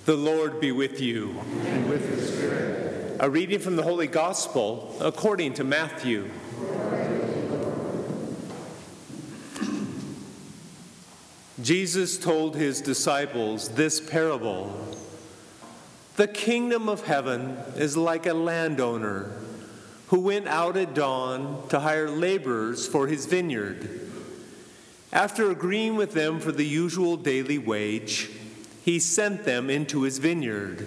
The Lord be with you. And with your spirit. A reading from the Holy Gospel according to Matthew. Jesus told his disciples this parable. The kingdom of heaven is like a landowner who went out at dawn to hire laborers for his vineyard. After agreeing with them for the usual daily wage, he sent them into his vineyard.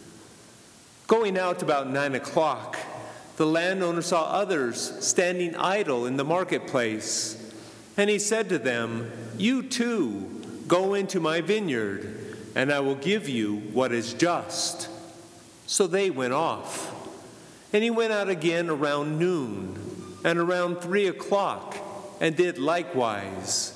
Going out about 9 o'clock, the landowner saw others standing idle in the marketplace, and he said to them, "You too, go into my vineyard, and I will give you what is just." So they went off. And he went out again around noon, and around 3 o'clock, and did likewise.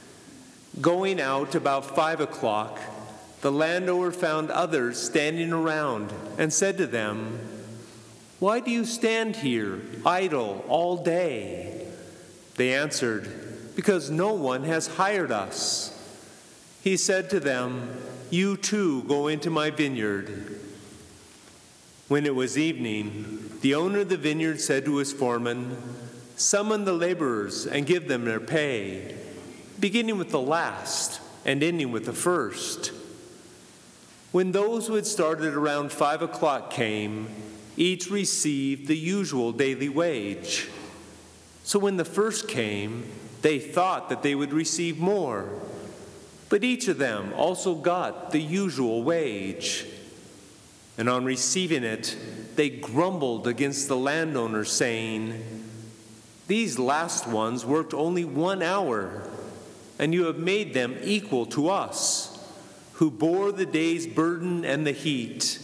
Going out about 5 o'clock, the landowner found others standing around and said to them, "Why do you stand here idle all day?" They answered, "Because no one has hired us." He said to them, "You too go into my vineyard." When it was evening, the owner of the vineyard said to his foreman, "Summon the laborers and give them their pay, beginning with the last and ending with the first." When those who had started around 5 o'clock came, each received the usual daily wage. So when the first came, they thought that they would receive more. But each of them also got the usual wage. And on receiving it, they grumbled against the landowner, saying, "These last ones worked only 1 hour, and you have made them equal to us, who bore the day's burden and the heat."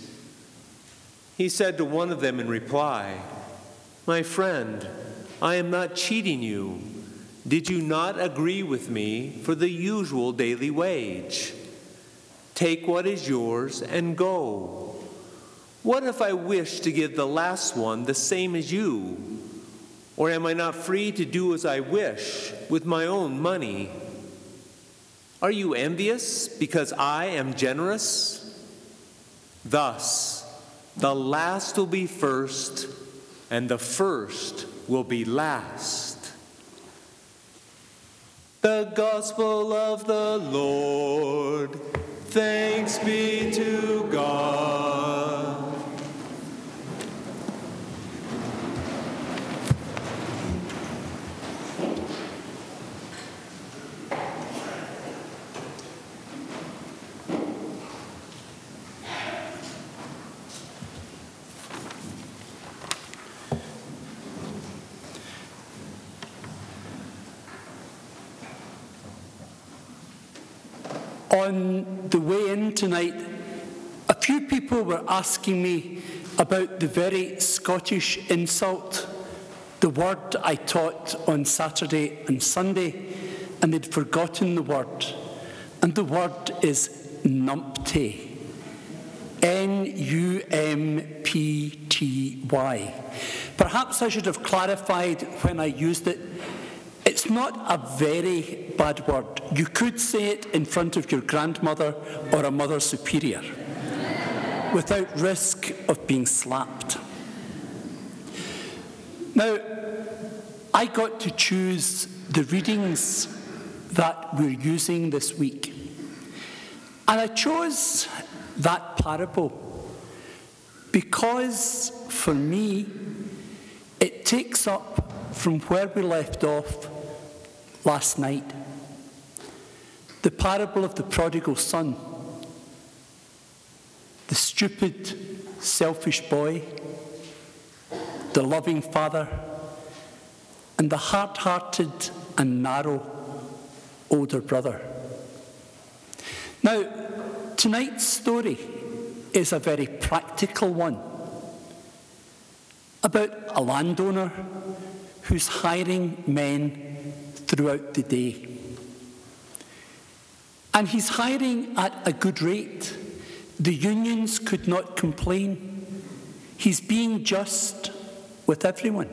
He said to one of them in reply, "My friend, I am not cheating you. Did you not agree with me for the usual daily wage? Take what is yours and go. What if I wish to give the last one the same as you? Or am I not free to do as I wish with my own money? Are you envious because I am generous? Thus, the last will be first, and the first will be last." The Gospel of the Lord. Thanks be to God. On the way in tonight, a few people were asking me about the very Scottish insult, the word I taught on Saturday and Sunday, and they'd forgotten the word. And the word is numpty. Numpty. Perhaps I should have clarified when I used it. It's not a very bad word. You could say it in front of your grandmother or a mother superior without risk of being slapped. Now, I got to choose the readings that we're using this week. And I chose that parable because, for me, it takes up from where we left off last night. The parable of the prodigal son, the stupid, selfish boy, the loving father, and the hard-hearted and narrow older brother. Now, tonight's story is a very practical one about a landowner who's hiring men throughout the day. And he's hiring at a good rate. The unions could not complain. He's being just with everyone.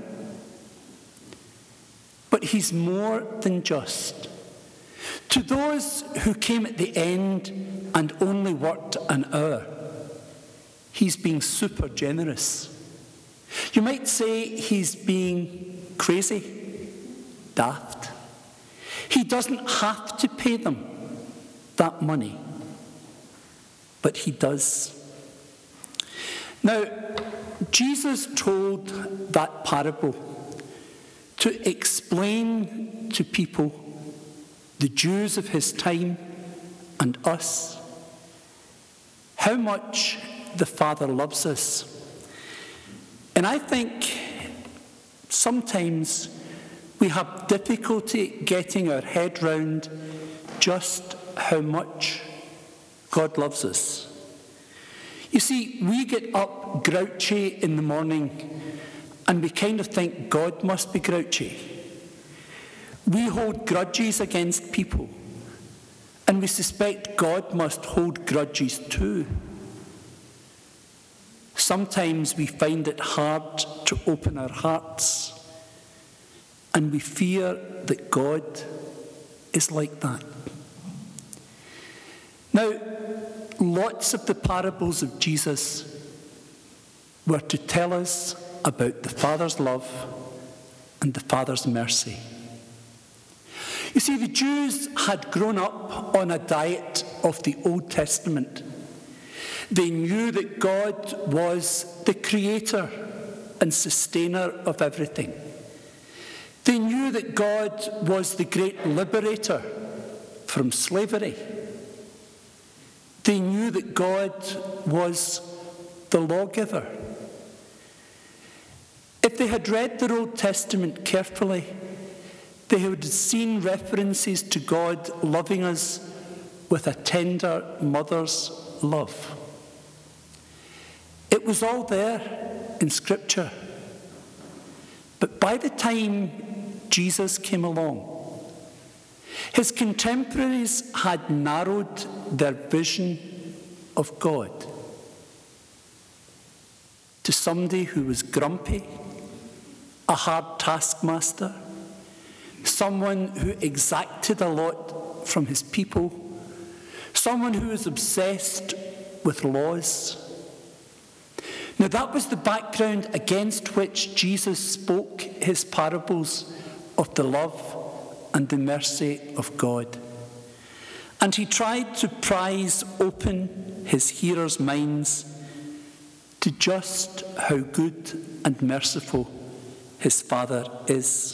But he's more than just. To those who came at the end and only worked an hour, he's being super generous. You might say he's being crazy, daft. He doesn't have to pay them that money, but he does. Now, Jesus told that parable to explain to people, the Jews of his time and us, how much the Father loves us. And I think sometimes we have difficulty getting our head round just how much God loves us. You see, we get up grouchy in the morning and we kind of think God must be grouchy. We hold grudges against people and we suspect God must hold grudges too. Sometimes we find it hard to open our hearts and we fear that God is like that. Now, lots of the parables of Jesus were to tell us about the Father's love and the Father's mercy. You see, the Jews had grown up on a diet of the Old Testament. They knew that God was the creator and sustainer of everything. They knew that God was the great liberator from slavery. They knew that God was the lawgiver. If they had read their Old Testament carefully, they would have seen references to God loving us with a tender mother's love. It was all there in Scripture. But by the time Jesus came along, his contemporaries had narrowed their vision of God to somebody who was grumpy, a hard taskmaster, someone who exacted a lot from his people, someone who was obsessed with laws. Now, that was the background against which Jesus spoke his parables of the love and the mercy of God. And he tried to prise open his hearers' minds to just how good and merciful his Father is.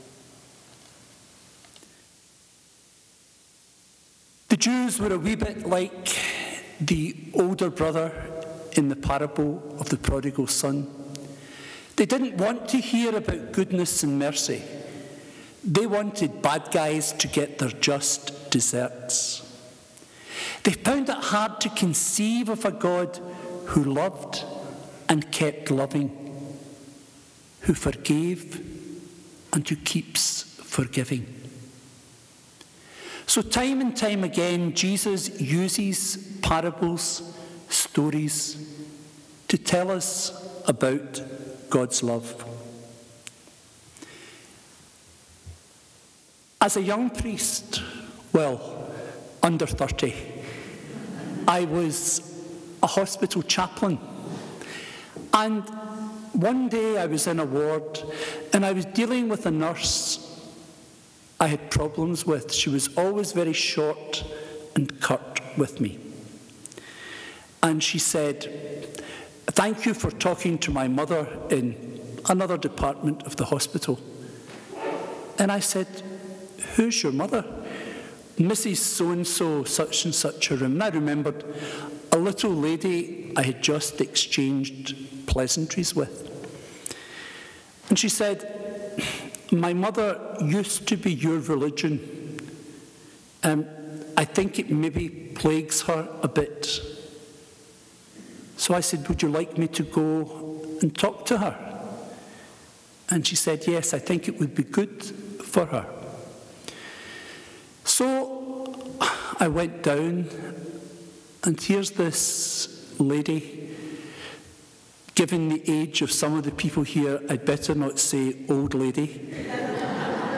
The Jews were a wee bit like the older brother in the parable of the prodigal son. They didn't want to hear about goodness and mercy. They wanted bad guys to get their just deserts. They found it hard to conceive of a God who loved and kept loving, who forgave and who keeps forgiving. So time and time again, Jesus uses parables, stories, to tell us about God's love. As a young priest, well, under 30, I was a hospital chaplain. And one day I was in a ward and I was dealing with a nurse I had problems with. She was always very short and curt with me. And she said, "Thank you for talking to my mother in another department of the hospital." And I said, "Who's your mother?" "Mrs. So-and-so, such and such a room." And I remembered a little lady I had just exchanged pleasantries with. And she said, "My mother used to be your religion. I think it maybe plagues her a bit." So I said, "Would you like me to go and talk to her?" And she said, "Yes, I think it would be good for her." So I went down, and here's this lady, given the age of some of the people here, I'd better not say old lady.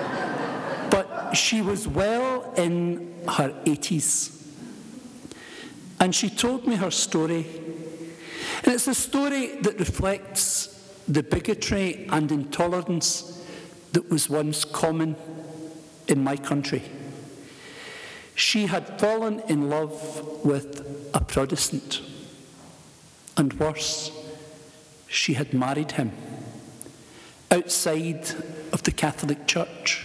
But she was well in her 80s. And she told me her story. And it's a story that reflects the bigotry and intolerance that was once common in my country. She had fallen in love with a Protestant. And worse, she had married him outside of the Catholic Church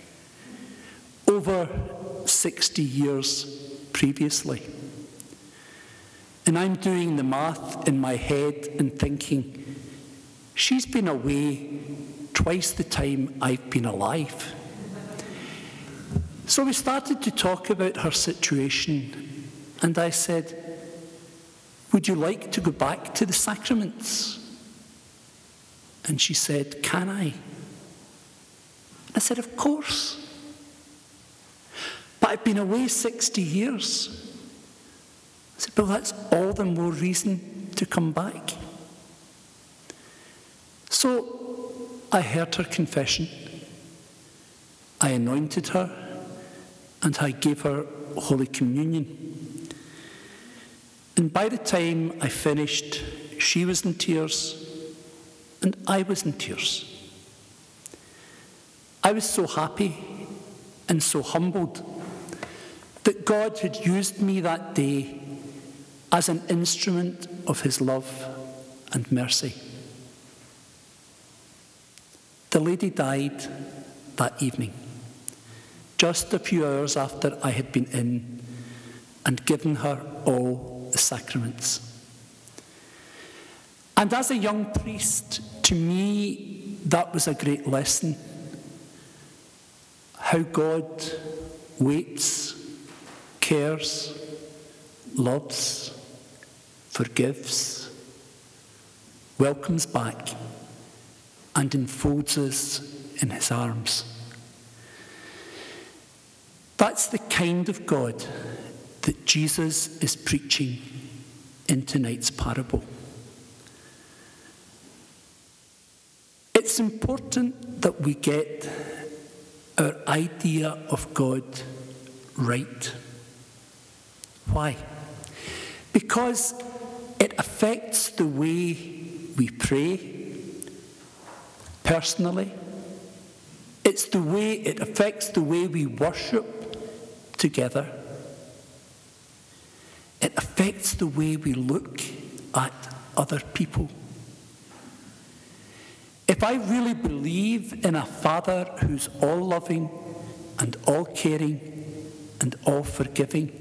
over 60 years previously. And I'm doing the math in my head and thinking, she's been away twice the time I've been alive. So we started to talk about her situation, and I said, would you like to go back to the sacraments? And she said, can I? I said, of course. But I've been away 60 years. I said, well, that's all the more reason to come back. So I heard her confession. I anointed her, and I gave her Holy Communion. And by the time I finished, she was in tears, and I was in tears. I was so happy and so humbled that God had used me that day as an instrument of his love and mercy. The lady died that evening, just a few hours after I had been in and given her all the sacraments. And as a young priest, to me, that was a great lesson. How God waits, cares, loves, forgives, welcomes back, and enfolds us in his arms. That's the kind of God that Jesus is preaching in tonight's parable. It's important that we get our idea of God right. Why? Because it affects the way we pray personally. It affects the way we worship together. It affects the way we look at other people. If I really believe in a Father who's all-loving and all-caring and all-forgiving,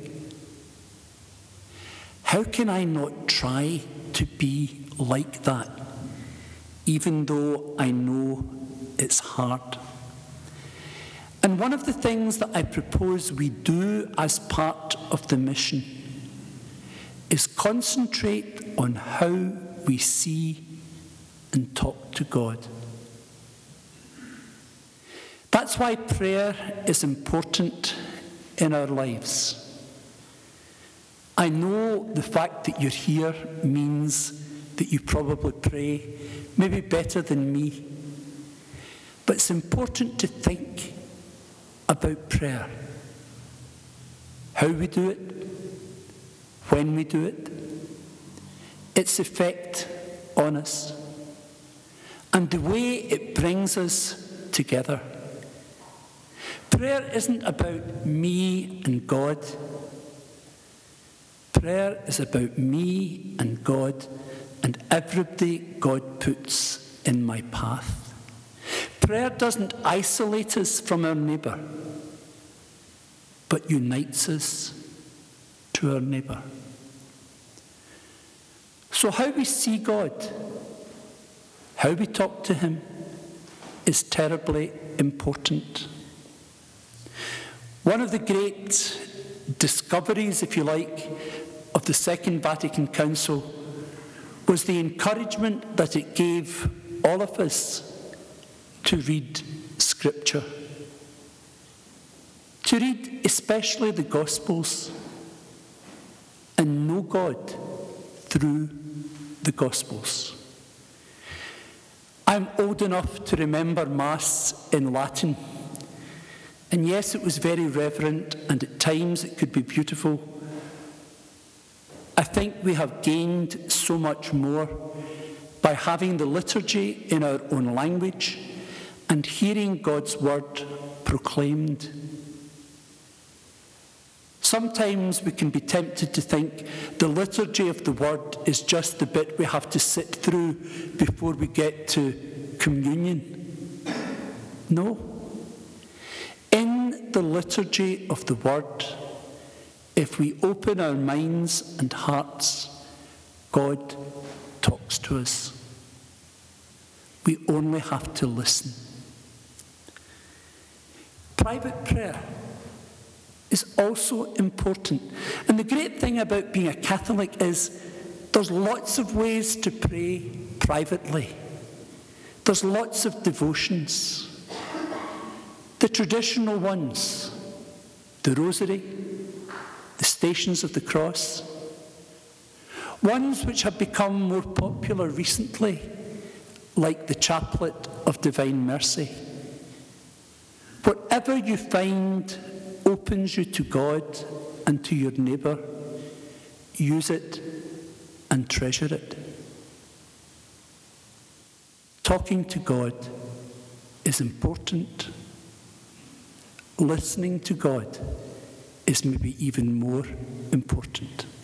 how can I not try to be like that, even though I know it's hard? And one of the things that I propose we do as part of the mission is concentrate on how we see and talk to God. That's why prayer is important in our lives. I know the fact that you're here means that you probably pray, maybe better than me. But it's important to think about prayer. How we do it, when we do it, its effect on us, and the way it brings us together. Prayer isn't about me and God. Prayer is about me and God and everybody God puts in my path. Prayer doesn't isolate us from our neighbour, but unites us to our neighbour. So how we see God, how we talk to him, is terribly important. One of the great discoveries, if you like, of the Second Vatican Council was the encouragement that it gave all of us to read Scripture. To read especially the Gospels and know God through the Gospels. I'm old enough to remember Mass in Latin. And yes, it was very reverent, and at times it could be beautiful. think we have gained so much more by having the liturgy in our own language and hearing God's word proclaimed. Sometimes we can be tempted to think the liturgy of the word is just the bit we have to sit through before we get to communion. No. In the liturgy of the word, if we open our minds and hearts, God talks to us. We only have to listen. Private prayer is also important. And the great thing about being a Catholic is there's lots of ways to pray privately. There's lots of devotions. The traditional ones, the Rosary, the Stations of the Cross, ones which have become more popular recently, like the Chaplet of Divine Mercy. Whatever you find opens you to God and to your neighbour, use it and treasure it. Talking to God is important. Listening to God is maybe even more important.